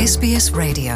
SBS Radio.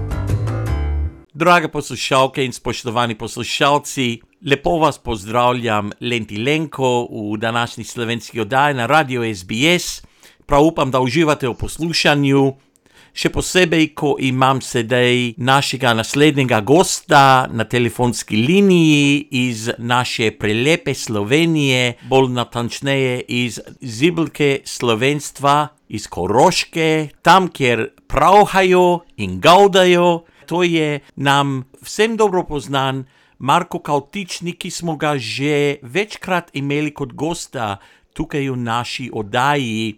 Drage poslušalke in spoštovani poslušalci, lepo vas pozdravljam, Lenti Lenko, v današnji slovenski oddaji na Radio SBS. Prav upam, da uživate v poslušanju, še posebej, ko imam sedaj našega naslednjega gosta na telefonski liniji iz naše prelepe Slovenije, bolj natančneje iz zibelke slovenstva, iz Koroške, tam, kjer pravhajo in gaudajo. To je nam vsem dobro poznan Marko Kavtičnik, ki smo ga že večkrat imeli kot gosta tukaj v naši oddaji.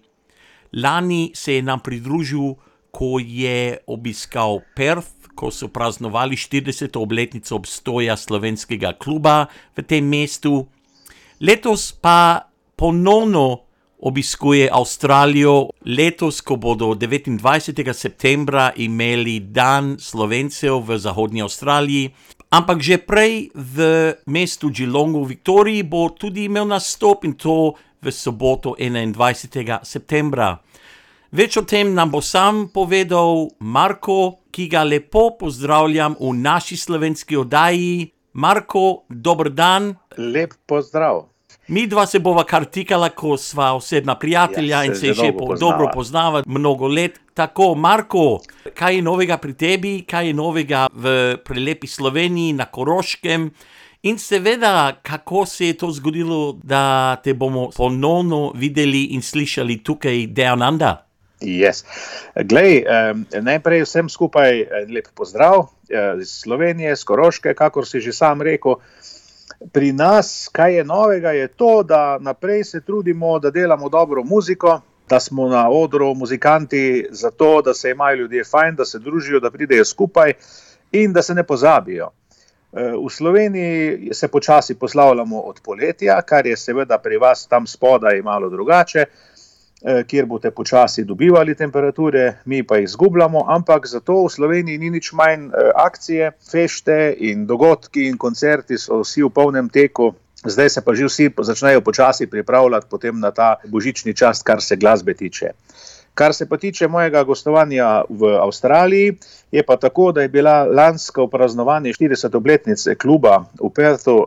Lani se je nam pridružil, ko je obiskal Perth, ko so praznovali 40. obletnico obstoja slovenskega kluba v tem mestu. Letos pa ponovno obiskuje Avstralijo, letos, ko bodo 29. septembra imeli dan Slovencev v zahodnji Avstraliji, ampak že prej v mestu Geelongu v Viktoriji bo tudi imel nastop, in to v soboto 21. septembra. Več o tem nam bo sam povedal Marko, ki ga lepo pozdravljam v naši slovenski oddaji. Marko, dober dan. Lep pozdrav. Mi dva se bova kar tikala, ko sva osebna prijatelja in se že dobro poznava mnogo let. Tako, Marko, kaj je novega pri tebi, kaj je novega v prelepi Sloveniji, na Koroškem? In seveda, kako se je to zgodilo, da te bomo ponovno videli in slišali tukaj Down Under? Yes. Glej, najprej vsem skupaj lep pozdrav iz Slovenije, z Koroške, kakor si že sam rekel. Pri nas, kaj je novega, je to, da naprej se trudimo, da delamo dobro muziko, da smo na odru muzikanti zato, da se imajo ljudje fajn, da se družijo, da pridejo skupaj in da se ne pozabijo. V Sloveniji se počasi poslavljamo od poletja, kar je seveda pri vas tam spodaj malo drugače, kjer boste počasi dobivali temperature, mi pa jih izgubljamo, ampak zato v Sloveniji ni nič manj akcije, fešte in dogodki in koncerti so vsi v polnem teku. Zdaj se pa že vsi začnejo počasi pripravljati potem na ta božični čas, kar se glasbe tiče. Kar se pa tiče mojega gostovanja v Avstraliji, je pa tako, da je bila lansko praznovanje 40. obletnice kluba v Perthu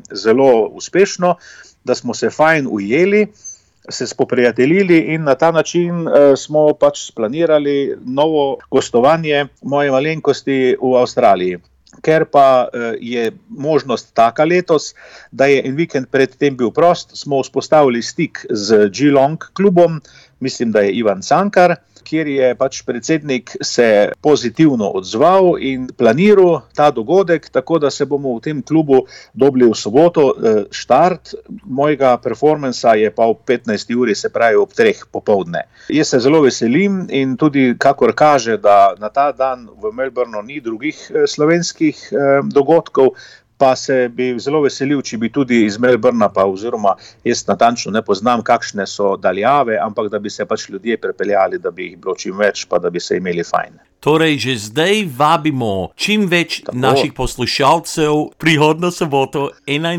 zelo uspešno, da smo se fajn ujeli, se spoprijateljili in na ta način smo pač splanirali novo gostovanje moje malenkosti v Avstraliji. Ker pa je možnost taka letos, da je en vikend predtem bil prost, smo vzpostavili stik z Geelong klubom, mislim, da je Ivan Cankar, kjer je pač predsednik se pozitivno odzval in planiral ta dogodek, tako da se bomo v tem klubu dobili v soboto. Štart mojega performansa je pa ob 15. uri, se pravi ob 3. popoldne. Jaz se zelo veselim in tudi kakor kaže, da na ta dan v Melbourneu ni drugih slovenskih dogodkov, pa se bi zelo veselil, če bi tudi iz Melbourna, pa oziroma jaz natančno ne poznam, kakšne so daljave, ampak da bi se pač ljudje prepeljali, da bi jih bilo čim več, pa da bi se imeli fajn. Torej, že zdaj vabimo čim več naših poslušalcev prihodnjo soboto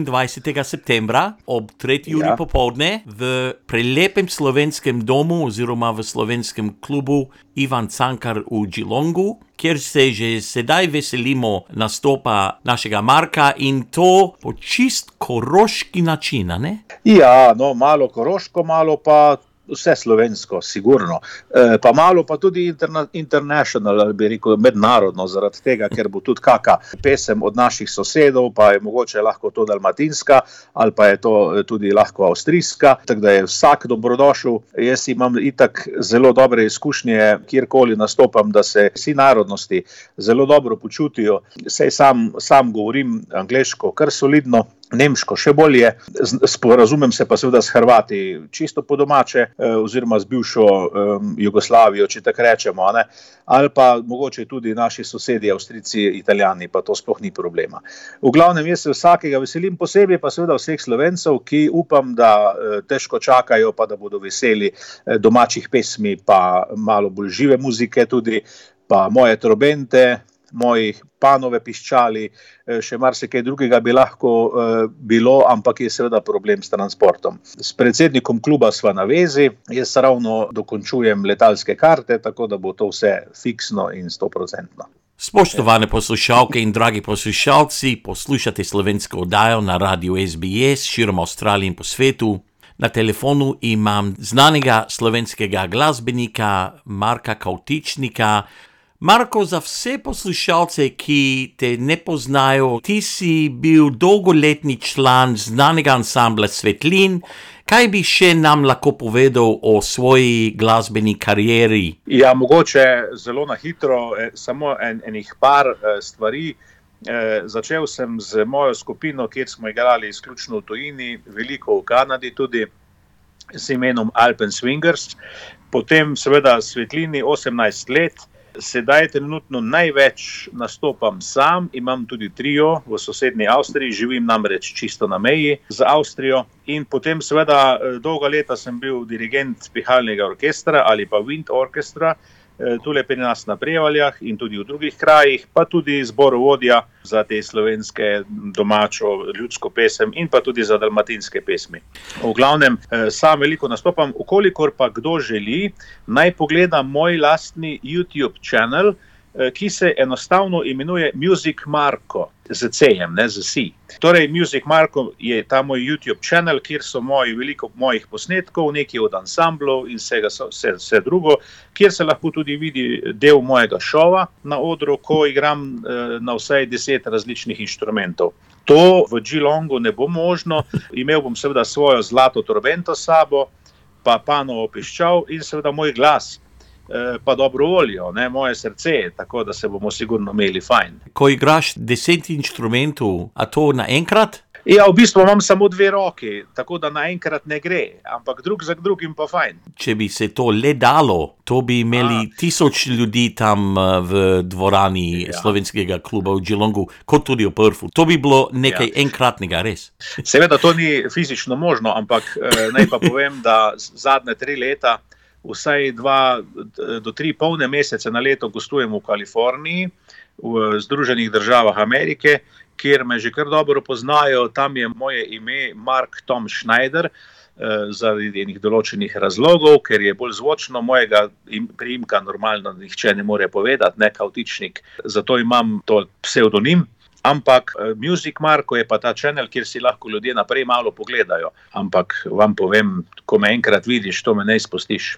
21. septembra ob 3. uri popoldne v prelepem slovenskem domu oziroma v slovenskem klubu Ivan Cankar v Geelongu, kjer se že sedaj veselimo nastopa našega Marka, in to po čist koroški način, ne? Ja, no, malo koroško, malo pa vse slovensko, sigurno. Pa malo pa tudi international, ali bi rekel mednarodno, zaradi tega, ker bo tudi kaka pesem od naših sosedov, pa je mogoče lahko to dalmatinska, ali pa je to tudi lahko avstrijska, tako da je vsak dobrodošel. Jaz imam itak zelo dobre izkušnje, kjerkoli nastopam, da se vsi narodnosti zelo dobro počutijo. Saj sam govorim angleško kar solidno, nemško še bolje, sporazumem se pa seveda s Hrvati čisto po domače, oziroma z bivšo Jugoslavijo, če tako rečemo, ne? Ali pa mogoče tudi naši sosedje, Avstrijci, Italijani, pa to sploh ni problema. V glavnem, jaz se vsakega veselim, posebej pa seveda vseh Slovencev, ki upam, da težko čakajo, pa da bodo veseli domačih pesmi, pa malo bolj žive muzike tudi, pa moje trobente, mojih Panove piščali, še marsikaj drugega bi lahko bilo, ampak je seveda problem s transportom. S predsednikom kluba sva na vezi, jaz ravno dokončujem letalske karte, tako da bo to vse fiksno in 100%. Spoštovane poslušalke in dragi poslušalci, poslušate slovensko oddajo na radiu SBS širom Avstralije in po svetu. Na telefonu imam znanega slovenskega glasbenika Marka Kavtičnika. Marko, za vse poslušalce, ki te ne poznajo, ti si bil dolgoletni član znanega ansambla Svetlin. Kaj bi še nam lahko povedal o svoji glasbeni karieri? Ja, mogoče zelo na hitro, samo enih par stvari. Začel sem z mojo skupino, kjer smo igrali izključno v tujini, veliko v Kanadi tudi, z imenom Alpen Swingers. Potem seveda Svetlini 18 let. Sedaj trenutno največ nastopam sam, imam tudi trio v sosednji Avstriji, živim namreč čisto na meji z Avstrijo in potem seveda dolga leta sem bil dirigent pihalnega orkestra ali pa wind orkestra, tule pri nas na Prevaljah in tudi v drugih krajih, pa tudi zborovodja za te slovenske domačo ljudsko pesem in pa tudi za dalmatinske pesmi. V glavnem, sam veliko nastopam, ukolikor pa kdo želi, naj pogleda moj lastni YouTube channel, ki se enostavno imenuje Music Marko, z C-jem, ne z C. Torej, Music Marko je ta moj YouTube channel, kjer so veliko mojih posnetkov, nekaj od ansamblov in vse drugo, kjer se lahko tudi vidi del mojega šova na odru, ko igram na vsaj 10 različnih inštrumentov. To v Geelongu ne bo možno, imel bom seveda svojo zlato trobento s sabo, pa Panovo piščal in seveda moj glas, pa dobro voljo, ne, moje srce, tako da se bomo sigurno imeli fajn. Ko igraš 10 inštrumentov, a to naenkrat? Ja, v bistvu imam samo 2 roki, tako da naenkrat ne gre, ampak drug za drugim pa fajn. Če bi se to le dalo, to bi imeli 1000 ljudi tam v dvorani slovenskega kluba v Geelongu, kot tudi v Perthu. To bi bilo nekaj enkratnega, res. Seveda to ni fizično možno, ampak naj pa povem, da zadnje 3 leta vsaj 2 do 3 polne mesece na leto gostujem v Kaliforniji, v Združenih državah Amerike, kjer me že kar dobro poznajo. Tam je moje ime Mark Tom Schneider, zaradi enih določenih razlogov, ker je bolj zvočno, mojega priimka normalno nihče ne more povedati, ne Kavtičnik, zato imam to psevdonim. Ampak Music Marko je pa ta channel, kjer si lahko ljudje naprej malo pogledajo. Ampak vam povem, ko me enkrat vidiš, to me ne izpustiš.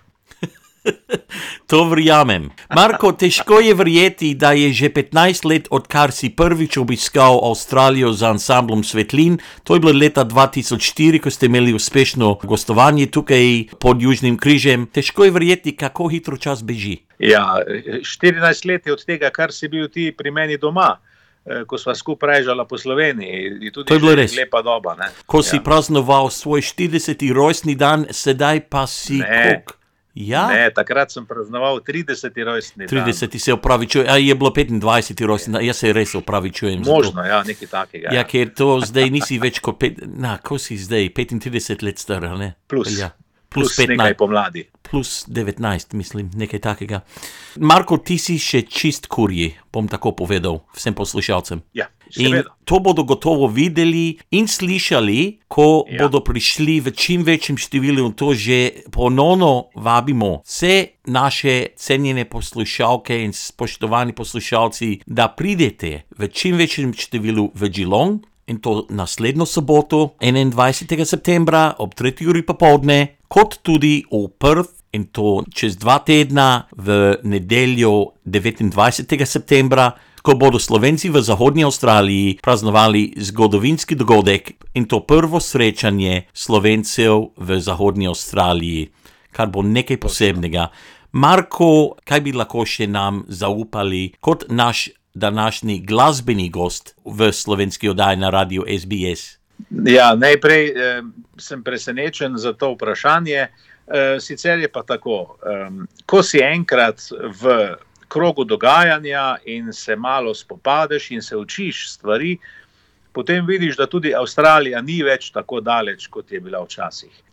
To verjamem. Marko, težko je verjeti, da je že 15 let, odkar si prvič obiskal Avstralijo z ansamblom Svetlin. To je bilo leta 2004, ko ste imeli uspešno gostovanje tukaj pod Južnim križem. Težko je verjeti, kako hitro čas beži. Ja, 14 let je od tega, kar si bil ti pri meni doma, ko sva skupaj režala po Sloveniji. To je bilo res lepa doba, ne? Ko si praznoval svoj 40. rojstni dan, sedaj pa si koliko? Ja? Ne, takrat sem praznoval 30. rojstni dan. 30. se opravičujem, je bilo 25. rojstni dan, jaz se res opravičujem. Možno, ja, nekaj takega. Ja, ker to zdaj nisi več kot ko si zdaj, 35 let star, ne? Plus 15, nekaj pomladi. Plus 19, mislim, nekaj takega. Marko, ti si še čist kurji, bom tako povedal vsem poslušalcem. Ja, in to bodo gotovo videli in slišali, ko bodo prišli v čim večjem številu. To že ponovno vabimo vse naše cenjene poslušalke in spoštovani poslušalci, da pridete v čim večjem številu v Geelong, in to naslednjo soboto, 21. septembra ob 3. uri popoldne, kot tudi v Perth, in to čez 2 tedna v nedeljo 29. septembra, ko bodo Slovenci v Zahodnji Avstraliji praznovali zgodovinski dogodek in to prvo srečanje Slovencev v Zahodnji Avstraliji, kar bo nekaj posebnega. Marko, kaj bi lahko še nam zaupali kot naš današnji glasbeni gost v slovenski oddaji na radiu SBS? Ja, najprej sem presenečen za to vprašanje. Sicer je pa tako, ko si enkrat v krogu dogajanja in se malo spopadeš in se učiš stvari, potem vidiš, da tudi Avstralija ni več tako daleč, kot je bila včasih.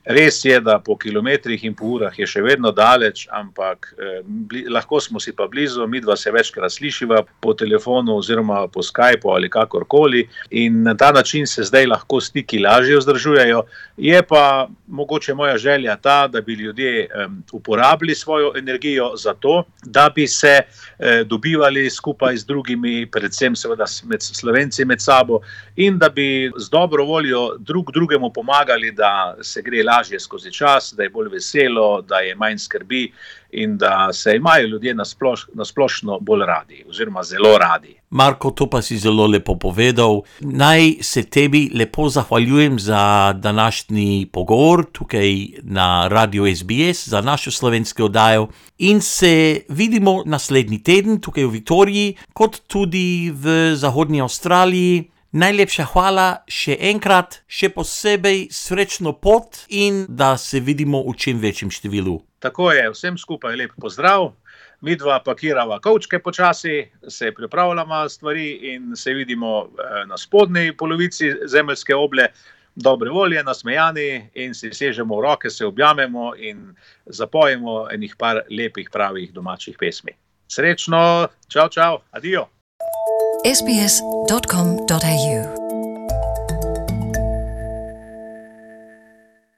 Res je, da po kilometrih in po urah je še vedno daleč, ampak lahko smo si pa blizu, midva se večkrat slišiva po telefonu oziroma po Skypu ali kakorkoli in na ta način se zdaj lahko stiki lažje vzdržujejo. Je pa mogoče moja želja ta, da bi ljudje uporabili svojo energijo za to, da bi se dobivali skupaj z drugimi, predvsem seveda med Slovenci med sabo in da bi z dobro voljo drug drugemu pomagali, da se gre lažje skozi čas, da je bolj veselo, da je manj skrbi in da se imajo ljudje na splošno bolj radi oziroma zelo radi. Marko, to pa si zelo lepo povedal. Naj se tebi lepo zahvaljujem za današnji pogovor tukaj na Radio SBS, za našo slovensko oddajo in se vidimo naslednji teden tukaj v Viktoriji, kot tudi v zahodnji Avstraliji. Najlepša hvala še enkrat, še posebej srečno pot in da se vidimo v čim večjem številu. Tako je, vsem skupaj lep pozdrav. Midva pakirava kovčke počasi, se pripravljamo stvari in se vidimo na spodnji polovici zemeljske oble, dobre volje, nasmejani in si sežemo v roke, se objamemo in zapojemo enih par lepih pravih domačih pesmi. Srečno, čau, čau, adijo. sbs.com.au